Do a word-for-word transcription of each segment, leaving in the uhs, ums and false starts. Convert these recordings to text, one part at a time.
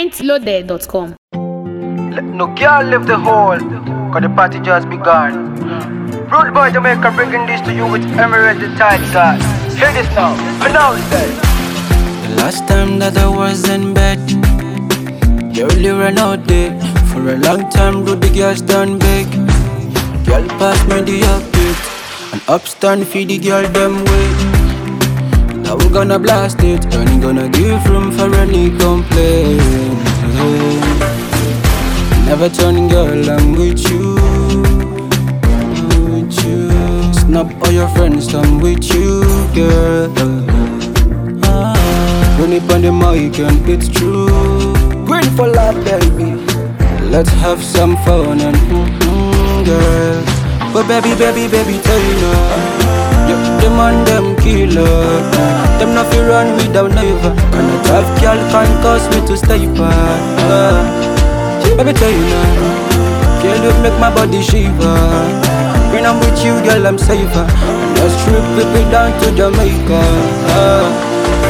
Entloaded dot com. No girl leave the hall, cause the party just begun. Rude boy Jamaica bringing this to you with Emirates the Tide God. Hear this now, announce that. The last time that I was in bed, girl, you ran out there. For a long time, do the girls done big. Girl, pass me the update, and upstand feed the girl them way. Now we gonna blast it, and gonna give room for any complaint. Never turning girl, I'm with you, I'm with you. Snap all your friends, I'm with you, girl. Run it on the mic and it's true. Green for love, baby. Let's have some fun and mm-hmm, girl. But baby, baby, baby, tell you now, yeah, them and them killer. Them not fi run me down never. And a tough girl can't cause me to stay back. uh, Baby, tell you now, girl, you make my body shiver. When I'm with you, girl, I'm safer. And let's trip, whip it down to Jamaica. uh.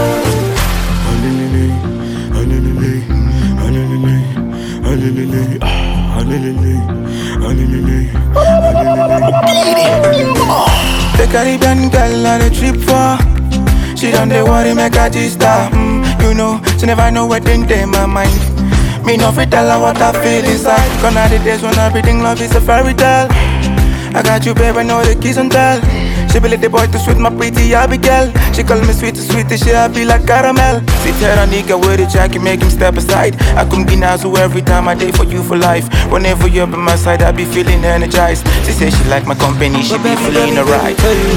The Caribbean girl on the trip for. She done the worry make her G-star. mm, You know, she never know what in day my mind. Me no fit tell her what I feel inside. Gonna the days when everything love is a fairy tale. I got you babe, I know the kiss and tell. She be like the boy to sweet my pretty Abigail. She call me sweet, sweet, she happy like caramel. Sit here a nigga with a jacket, make him step aside. I come ginazu every time I day for you for life. Whenever you're by my side, I be feeling energized. She say she like my company, she be feeling alright.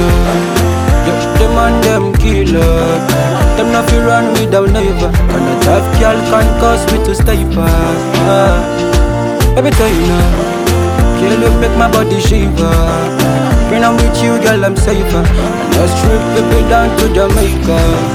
Them and them killer. Them not fi run me down never. And a tough girl can't cause me to stay back. uh, Baby, tell you now, girl, you make my body shiver. When I'm with you, girl, I'm safer. And let's trip, baby, down to Jamaica.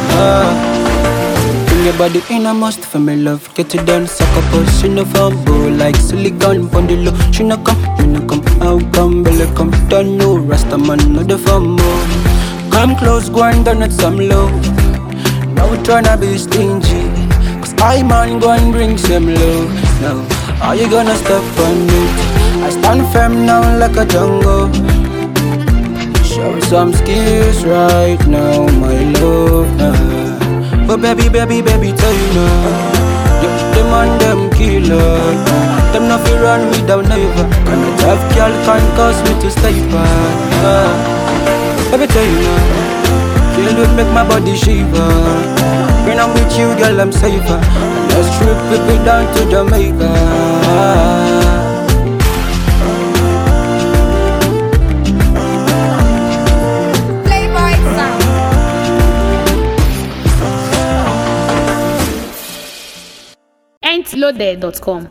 uh, Bring your body in, I must for me love. Get it done, suck up us. She no fumble like silicone on the low. She no come, me no come, out come, belly come. Don't know, Rasta man, no the fumble. Come close, go and done it some low. Now we tryna be stingy, cause I man go and bring some low. Now, are you gonna step on it? I stand firm now like a jungle. Show some skills right now, my love. uh. But baby, baby, baby, tell you now, yeah, them and them killer. Them not fi run me down never. And a tough girl can't cause me to stay back. uh. Baby, tell you now, girl, you make my body shiver. When I'm with you, girl, I'm safer. And let's trip, whip it down to Jamaica. Entloaded dot com.